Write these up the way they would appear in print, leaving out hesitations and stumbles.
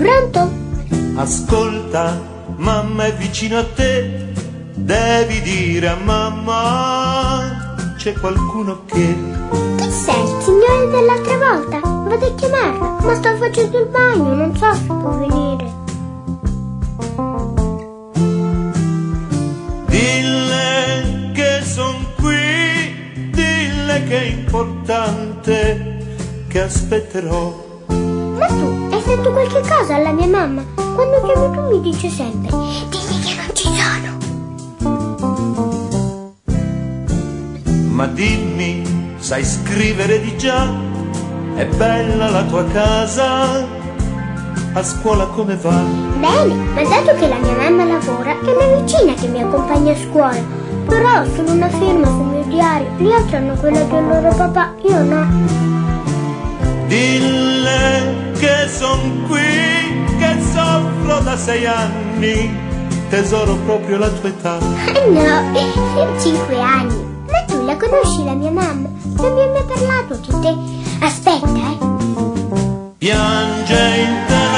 Pronto? Ascolta, mamma è vicino a te, devi dire a mamma c'è qualcuno che... Chi sei, il signore dell'altra volta? Vado a chiamarlo, ma sto facendo il bagno, non so se può venire. Dille che son qui, dille che è importante, che aspetterò. Ma tu hai fatto qualche cosa alla mia mamma? Quando chiamo tu mi dice sempre: dimmi che non ci sono. Ma dimmi, sai scrivere di già? È bella la tua casa? A scuola come va? Bene, ma dato che la mia mamma lavora, è una vicina che mi accompagna a scuola. Però ho solo una firma sul mio diario, gli altri hanno quella del loro papà, io no. Dille che son qui, che soffro da 6 anni, tesoro proprio la tua età. No, 5 anni. Ma tu la conosci la mia mamma? Non mi hai mai parlato di te. Aspetta, Piange il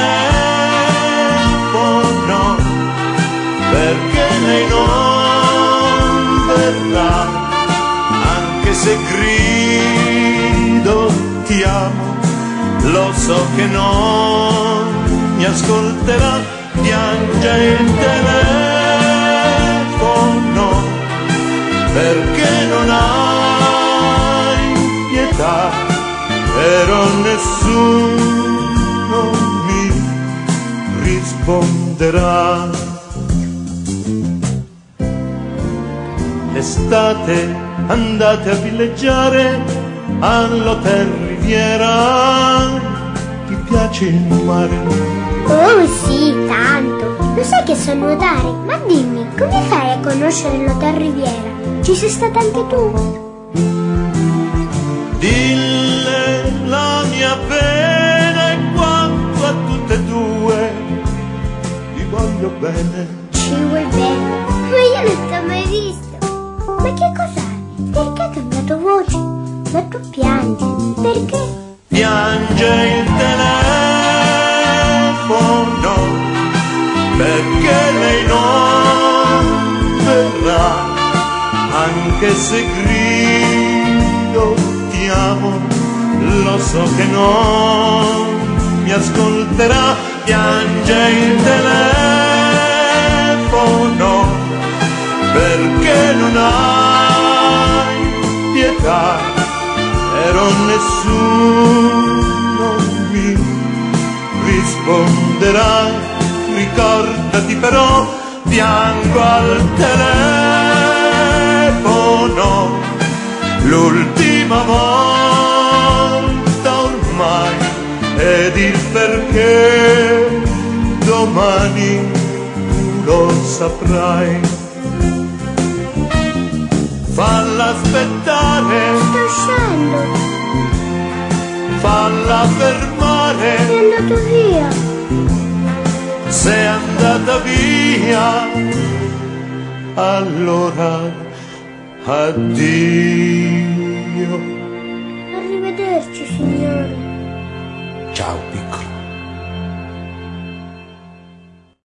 telefono perché lei non verrà, anche se grido ti amo, lo so che non mi ascolterà. Piange il telefono perché non hai pietà, però nessuno mi risponderà. L'estate andate a villeggiare all'Hotel Riviera, ti piace il mare? Oh sì, tanto. Lo sai che so nuotare? Ma dimmi, come fai a conoscere l'Hotel Riviera? Ci sei stata anche tu? Dille la mia pena e quanto a tutte e due ti voglio bene. Ci vuoi bene? Ma io non ti ho mai visto. Ma che cos'hai? Perché hai cambiato voce? Ma tu piangi. Perché? Piange il telefono perché lei non verrà, anche se grido ti amo, lo so che non mi ascolterà. Piange il telefono perché non hai pietà, però nessuno mi risponderà. Ricordati però, piango al telefono l'ultima volta ormai, ed il perché domani tu lo saprai. Falla aspettare, Sto uscendo. falla fermare, È andato via. sei andata via, allora addio. Arrivederci, signore. Ciao piccolo.